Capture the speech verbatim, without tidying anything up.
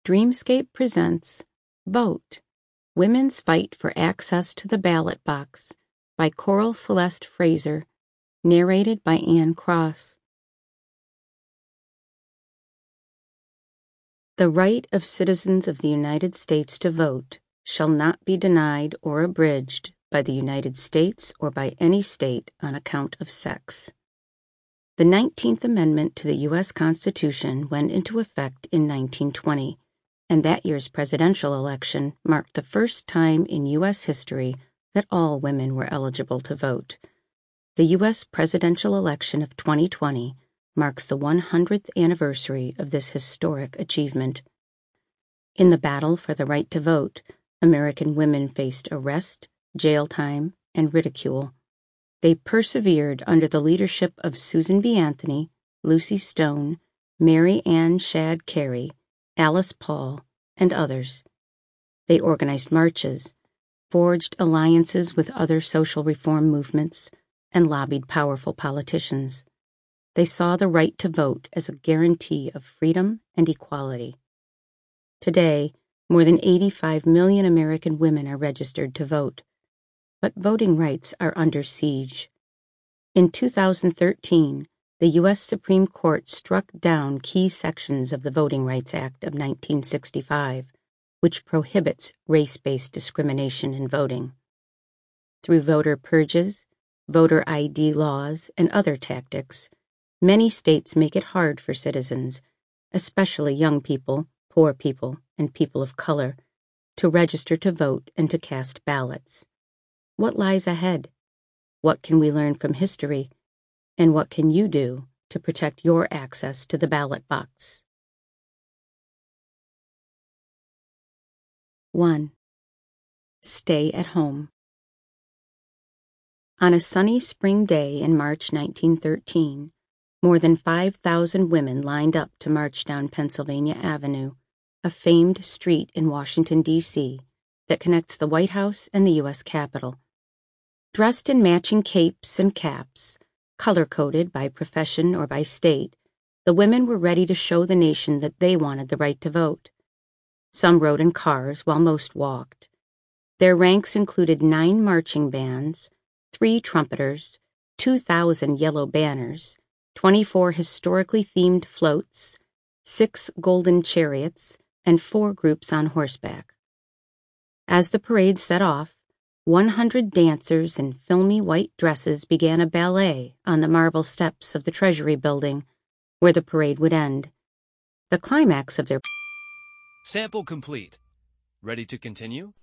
Dreamscape presents Vote, Women's Fight for Access to the Ballot Box by Coral Celeste Fraser, narrated by Anne Cross. The right of citizens of the United States to vote shall not be denied or abridged by the United States or by any state on account of sex. The nineteenth Amendment to the U S Constitution went into effect in nineteen twenty, and that year's presidential election marked the first time in U S history that all women were eligible to vote. The U S presidential election of twenty twenty marks the one hundredth anniversary of this historic achievement. In the battle for the right to vote, American women faced arrest, jail time, and ridicule. They persevered under the leadership of Susan B. Anthony, Lucy Stone, Mary Ann Shadd Cary, Alice Paul, and others. They organized marches, forged alliances with other social reform movements, and lobbied powerful politicians. They saw the right to vote as a guarantee of freedom and equality. Today, more than eighty-five million American women are registered to vote, but voting rights are under siege. In two thousand thirteen, the U S Supreme Court struck down key sections of the Voting Rights Act of nineteen sixty-five, which prohibits race-based discrimination in voting. Through voter purges, voter I D laws, and other tactics, many states make it hard for citizens, especially young people, poor people, and people of color, to register to vote and to cast ballots. What lies ahead? What can we learn from history? And what can you do to protect your access to the ballot box? one. Stay at home. On a sunny spring day in March nineteen thirteen, more than five thousand women lined up to march down Pennsylvania Avenue, a famed street in Washington, D C that connects the White House and the U S Capitol. Dressed in matching capes and caps, color-coded by profession or by state, the women were ready to show the nation that they wanted the right to vote. Some rode in cars while most walked. Their ranks included nine marching bands, three trumpeters, two thousand yellow banners, twenty-four historically themed floats, six golden chariots, and four groups on horseback. As the parade set off, one hundred dancers in filmy white dresses began a ballet on the marble steps of the Treasury Building, where the parade would end. The climax of their Sample complete. Ready to continue?